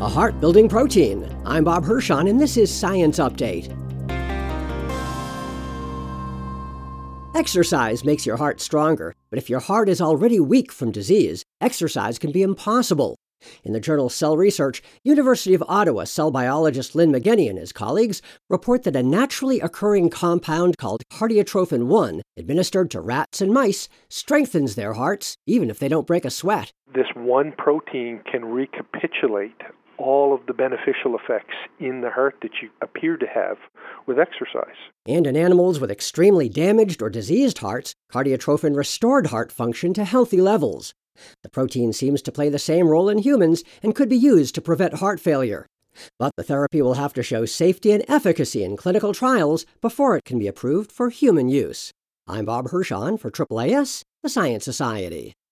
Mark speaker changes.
Speaker 1: a heart-building protein. I'm Bob Hirschon, and this is Science Update. Exercise makes your heart stronger, but if your heart is already weak from disease, exercise can be impossible. In the journal Cell Research, University of Ottawa cell biologist Lynn McGinney and his colleagues report that a naturally occurring compound called cardiotrophin-1, administered to rats and mice, strengthens their hearts, even if they don't break a sweat.
Speaker 2: This one protein can recapitulate all of the beneficial effects in the heart that you appear to have with exercise.
Speaker 1: And in animals with extremely damaged or diseased hearts, cardiotrophin restored heart function to healthy levels. The protein seems to play the same role in humans and could be used to prevent heart failure. But the therapy will have to show safety and efficacy in clinical trials before it can be approved for human use. I'm Bob Hirschon for AAAS, the Science Society.